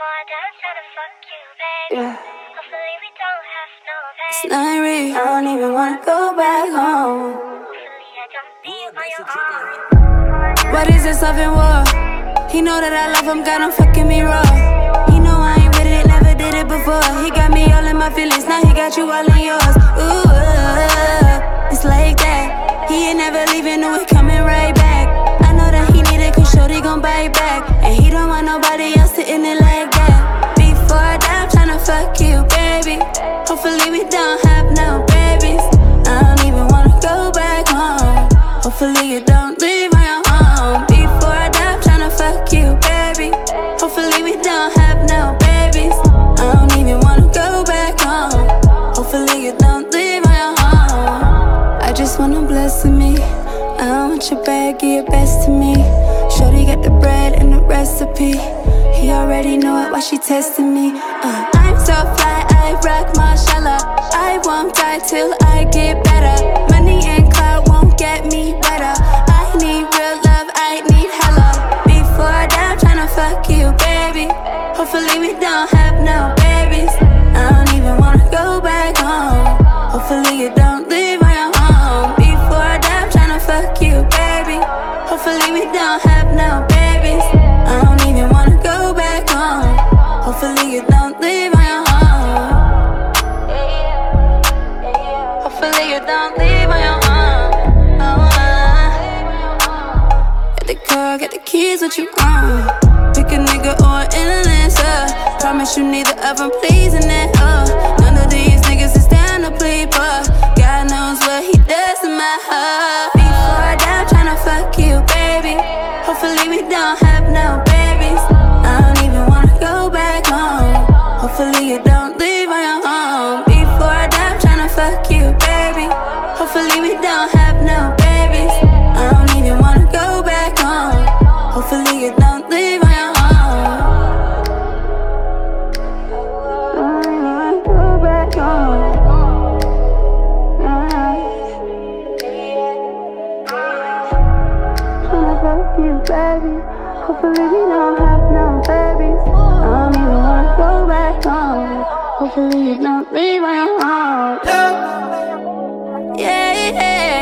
Yeah. It's not real, I don't even wanna go back home. What is this love and war? He know that I love him, got him fucking me raw. He know I ain't with it, never did it before. He got me all in my feelings, now he got you all in yours. Ooh, it's like that. He ain't never leaving, no, he coming right back. I know that he need it, cause shorty gon' bite back. And he don't want nobody else sitting it like that. Before I die, I'm tryna fuck you, baby. Hopefully we don't have no babies. I don't even wanna go back home. Hopefully you don't leave my home. Before I die, I'm tryna fuck you, baby. Hopefully we don't have no babies. I don't even wanna go back home. Hopefully you don't leave my home. I just wanna bless me. I don't want your bag, give your best to me. Shorty got the bread and the recipe. He already know it, why she testing me. I'm so fly, I rock mashallah. I won't die till I get better. Money and clout won't get me better. I need real love, I need hella. Before I die, I'm tryna fuck you, baby. Hopefully we don't have no babies. I don't even wanna go back home. Hopefully you don't leave my home. Before I die, I'm tryna fuck you, baby. Hopefully we don't have no babies. I don't even wanna go back home. Hopefully you don't leave my home. Hopefully you don't leave my home. Get the car, get the keys, what you want? Pick a nigga or an influencer. Promise you neither of them pleasing it, None of these niggas is down to plead, but God knows what he does to my heart. Before I die, I'm tryna fuck you, baby. Hopefully we don't have no babies. I don't even wanna go back home. Hopefully you don't leave my home. Before I die, I'm tryna fuck you, baby. Hopefully we don't have no babies. I don't even wanna go back home. Hopefully you don't leave my home. I don't even wanna go back home. Tryna fuck you, baby. Hopefully we don't have no babies. I don't even wanna go back home. Hopefully you don't leave my home. Yeah, yeah.